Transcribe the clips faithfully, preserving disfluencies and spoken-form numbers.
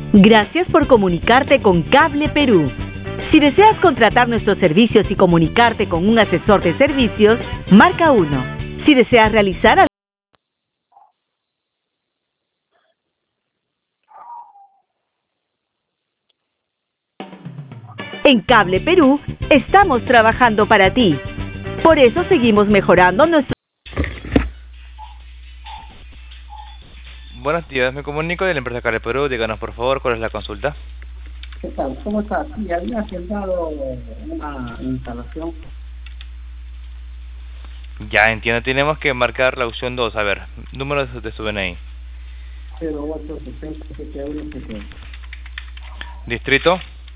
Gracias por comunicarte con Cable Perú. Si deseas contratar nuestros servicios y comunicarte con un asesor de servicios, marca uno. Si deseas realizar En Cable Perú estamos trabajando para ti. Por eso seguimos mejorando nuestro... Buenos días, me comunico de la empresa Cable Perú. Díganos por favor cuál es la consulta. ¿Qué tal? ¿Cómo estás? Sí, había agendado una instalación. Ya entiendo, tenemos que marcar la opción dos. A ver, número de su, de su D N I. cero ocho sesenta setenta y uno setenta. Distrito.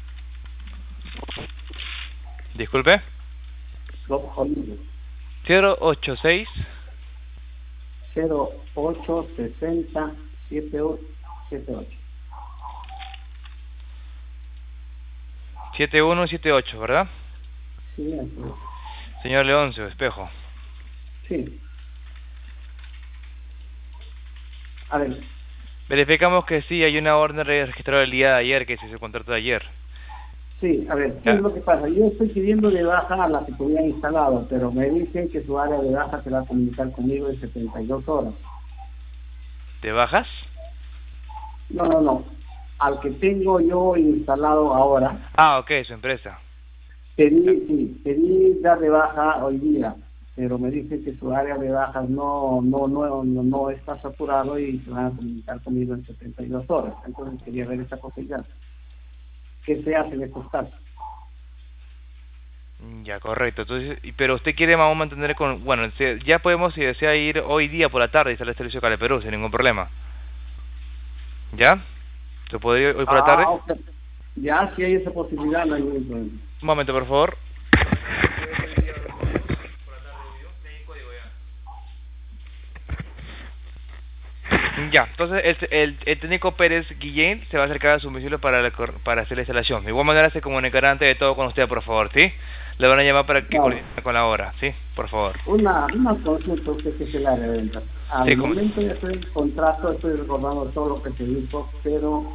Disculpe. Los Olivos. cero ocho seis. cero ocho sesenta setenta y ocho. siete uno siete ocho, ¿verdad? Sí, así es. Señor Leoncio, espejo. Sí. A ver. Verificamos que sí, hay una orden registrada el día de ayer, que se hizo el contrato de ayer. Sí, a ver, ¿qué es lo que pasa? Yo estoy pidiendo de baja a la que tenía instalado, pero me dicen que su área de baja se va a comunicar conmigo en setenta y dos horas. ¿Te bajas? No, no, no. Al que tengo yo instalado ahora. Ah, ok, su empresa. Pedí, sí, pedí dar de baja hoy día, pero me dicen que su área de bajas no, no, no, no, no está saturado y se van a comunicar conmigo en setenta y dos horas. Entonces quería ver esa posibilidad. ¿Qué se hace en estos casos? Ya, correcto. Entonces, y- pero usted quiere más o menos mantener con... Bueno, se- ya podemos, si desea, ir hoy día por la tarde y instalar el servicio Cable Perú sin ningún problema. ¿Ya? ¿Se podría ir hoy por la tarde? Ah, ok. Ya, si hay esa posibilidad, no hay ningún problema. Un momento, por favor. Ya, entonces el, el, el técnico Pérez Guillén se va a acercar a su domicilio para, la cor- para hacer la instalación. De igual manera se comunicará antes de todo con usted, por favor, ¿sí? Le van a llamar para que Claro. coordine con la hora, ¿sí? Por favor. Una, una consulta, usted que es el área de ventas. Al Sí, ¿cómo? momento de hacer el contrato, estoy recordando todo lo que se dijo, pero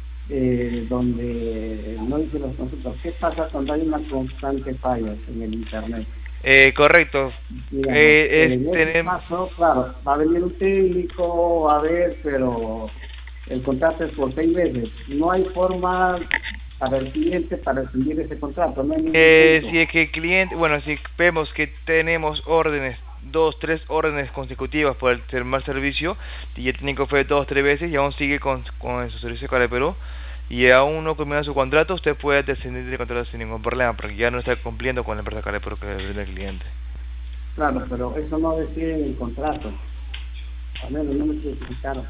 eh, donde no hice las consultas. ¿Qué pasa cuando hay una constante falla en el Internet? Eh, correcto. Digamos, Eh, es, en ese tenemos... caso, claro, va a venir un técnico a ver, pero el contrato es por seis meses. No hay forma para el cliente para rescindir ese contrato, no hay ningún Eh, punto. si es que el cliente, bueno, si vemos que tenemos órdenes, dos, tres órdenes consecutivas por el mal servicio, y el técnico fue dos, tres veces y aún sigue con, con su servicio Cable Perú, y aún no culmina su contrato, usted puede descender del contrato sin ningún problema, porque ya no está cumpliendo con la empresa Cable Perú que es del cliente. Claro, pero eso no decide en el contrato. Al menos no me especificaron.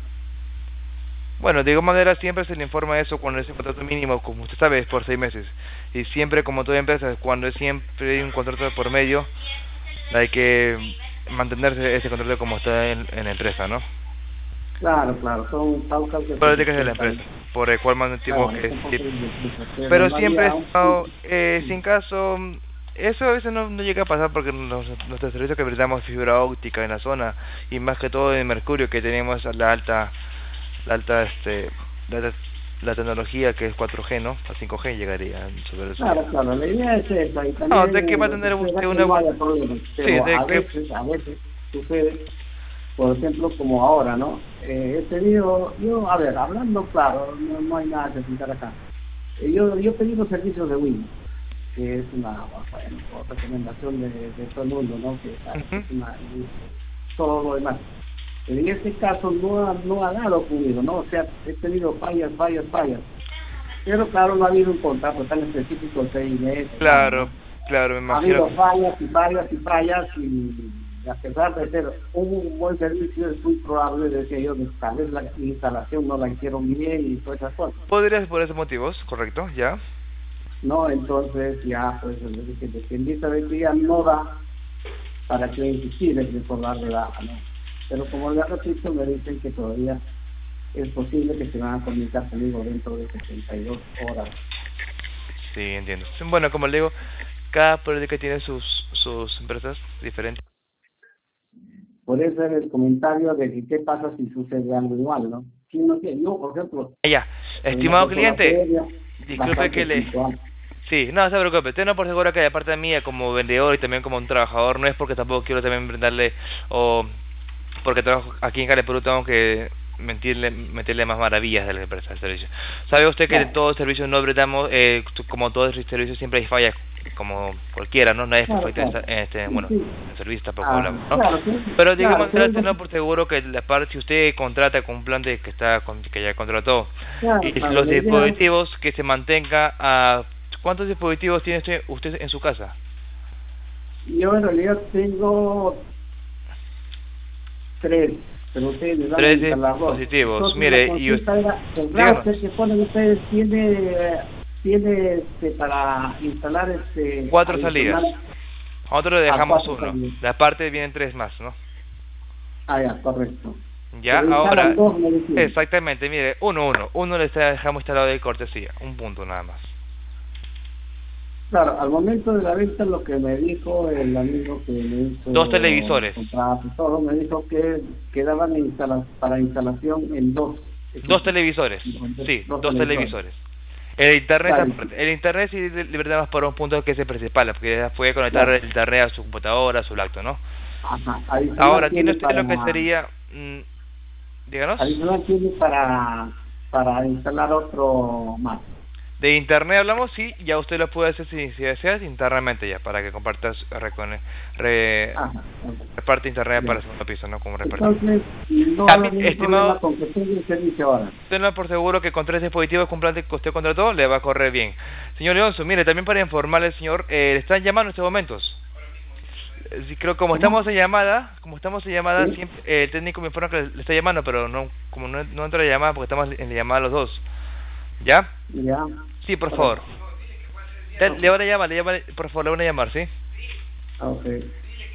Bueno, de igual manera siempre se le informa eso cuando es un contrato mínimo, como usted sabe, es por seis meses. Y siempre, como toda empresa, cuando es siempre hay un contrato por medio, hay que mantenerse ese contrato como está en, en la empresa, ¿no? Claro, claro, son pautas de Políticas de la protección empresa, también. por el cual mantenemos Claro, que son sí. pautas de protección, pero Pero no siempre he había un estado, punto. eh, sin caso, eso a veces no, no llega a pasar porque los, nuestros servicios que brindamos fibra óptica en la zona, y más que todo en Mercurio, que tenemos la alta, la alta, este, la, alta- la tecnología que es cuatro G, ¿no? A cinco G llegaría sobre eso. Claro, claro, la idea es esa y No, también de que va a eh, tener será usted que una... no haya problemas, Sí, pero de a que... veces, a veces sucede, por ejemplo, como ahora, ¿no? Eh, he pedido, yo, a ver, hablando claro, no, no hay nada que pintar acá. Eh, yo, yo he pedido servicios de Windows, que es una, bueno, por recomendación de, de todo el mundo, ¿no? Que claro, Ujú. es una, todo lo demás. Pero en este caso no ha, no ha dado conmigo, ¿no? O sea, he tenido fallas, fallas, fallas. Pero claro, no ha habido un contrato tan específico de seis meses, nada, Claro, ¿no? claro, me Ha imagino. habido fallas y fallas y fallas y a pesar de ser un buen servicio es muy probable de que ellos tal vez la instalación no la hicieron bien y todas esas cosas, Podría ser por esos motivos, correcto, ya. ¿no? Entonces ya pues les dije que quien dice de que ya no da para que insistir en recordar de baja, ¿no? Pero como le repito me dicen que todavía es posible que se van a comunicar conmigo dentro de setenta y dos horas. Sí, entiendo. Bueno, como le digo, cada política tiene sus, sus empresas diferentes. Por eso es el comentario de que qué pasa si sucede algo igual, ¿no? Si no sé, yo, por ejemplo, Ah, ya. Estimado cliente, disculpe que le... Sí, no, no se preocupe, tengo por seguro que de parte mía como vendedor y también como un trabajador, no es porque tampoco quiero también brindarle, o porque trabajo aquí en Cable Perú tengo que mentirle, meterle más maravillas de la empresa del servicio. ¿Sabe usted que de todos los servicios no brindamos, eh, como todos los servicios siempre hay fallas, como cualquiera, ¿no? Nadie es Claro, perfecto claro. en este, Sí, bueno, sí. el servicio tampoco Ah, hablamos, ¿no? claro, sí. Pero digamos, Claro, sí. tengo por seguro que la parte, si usted contrata con un plan de que está con, que ya contrató, Claro, y claro, los la idea- dispositivos que se mantenga a... ¿Cuántos dispositivos tiene usted, usted en su casa? Yo en realidad tengo tres, pero ustedes me van Tres a instalar dos. dispositivos. Entonces, Mire, la y consulta usted- era, el díganos. router que ponen ustedes tiene, tiene este, para instalar este Cuatro adicional- salidas. Nosotros le dejamos cuatro uno. salidas. De aparte vienen tres más, ¿no? Ah, ya, correcto. Ya, Pero ahora... instalan dos, me decían. Exactamente, mire, uno, uno. Uno le está, dejamos instalado de cortesía. Un punto nada más. Claro, al momento de la venta lo que me dijo el amigo que me hizo Dos televisores. contrato y todo, me dijo que quedaban instala para instalación en dos. Dos televisores. Sí, dos, televisores. El internet, Vale. aparte. El internet sí le le brindamos por un punto que es el principal, porque ya puede conectar Claro. el internet a su computadora, a su lacto, ¿no? Ajá. Adicional Ahora, tiene usted para, lo que sería... mm, díganos. Adicional tiene para, para instalar otro más. De internet hablamos, sí, ya usted lo puede hacer si, si desea internamente ya, para que compartas recone, re, Ajá. reparte internet Bien. para el segundo piso, ¿no? Como repartir. Entonces, no También, hay ningún estimado- problema con que tenga el servicio ahora. Tenlo por seguro que con tres dispositivos con plan que usted contrató le va a correr bien. Señor Leonzo, mire, también para informarle, señor, eh, le están llamando en estos momentos. Eh, Sí, creo como estamos en llamada, como estamos en llamada, Sí. siempre, eh, el técnico me informa que le está llamando, pero no, como no, no entra la llamada porque estamos en la llamada los dos. ¿Ya? Ya. Sí, por favor. Le, le van a llamar, le llaman, por favor, le van a llamar, ¿sí? Ok.